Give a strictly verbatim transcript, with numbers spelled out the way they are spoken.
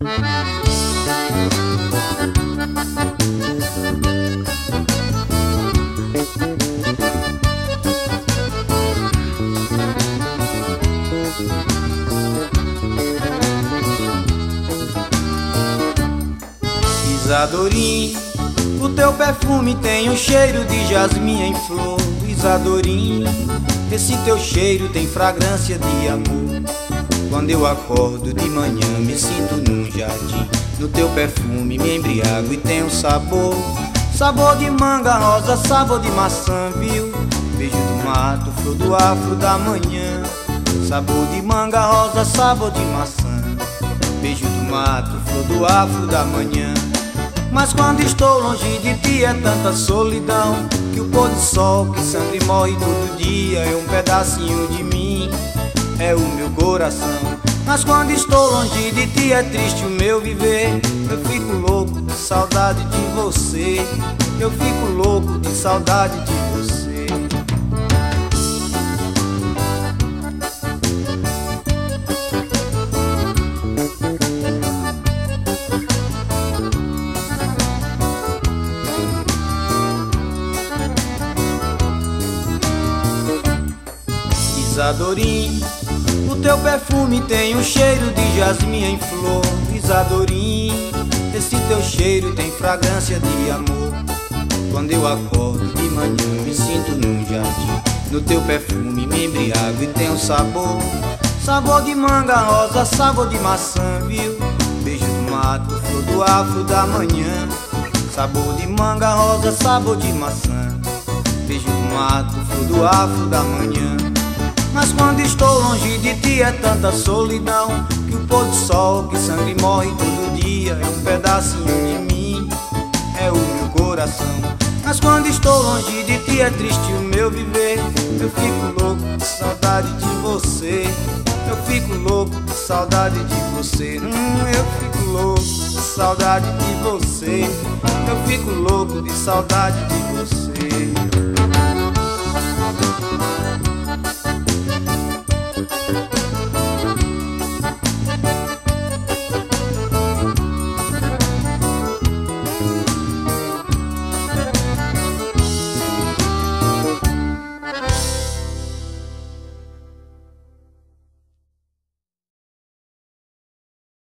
Isadorim, o teu perfume tem um cheiro de jasmim em flor. Isadorim, esse teu cheiro tem fragrância de amor. Quando eu acordo de manhã me sinto num jardim. No teu perfume me embriago e tem um sabor. Sabor de manga, rosa, sabor de maçã, viu? Beijo do mato, flor do afro da manhã. Sabor de manga, rosa, sabor de maçã. Beijo do mato, flor do afro da manhã. Mas quando estou longe de ti é tanta solidão, que o pôr do sol que sangra e morre todo dia é um pedacinho de mim, é o meu coração. Mas quando estou longe de ti é triste o meu viver. Eu fico louco de saudade de você. Eu fico louco de saudade de você. Isadorim, o teu perfume tem um cheiro de jasmim em flor. Isadorim, esse teu cheiro tem fragrância de amor. Quando eu acordo de manhã me sinto num jardim. No teu perfume me embriago e tem um sabor. Sabor de manga, rosa, sabor de maçã, viu? Beijo do mato, flor do afro da manhã. Sabor de manga, rosa, sabor de maçã. Beijo do mato, flor do afro da manhã. Mas quando estou longe de ti é tanta solidão, que o pôr do sol que sangra e morre todo dia é um pedacinho de mim, é o meu coração. Mas quando estou longe de ti é triste o meu viver. Eu fico louco de saudade de você. Eu fico louco de saudade de você. hum, Eu fico louco de saudade de você. Eu fico louco de saudade de você.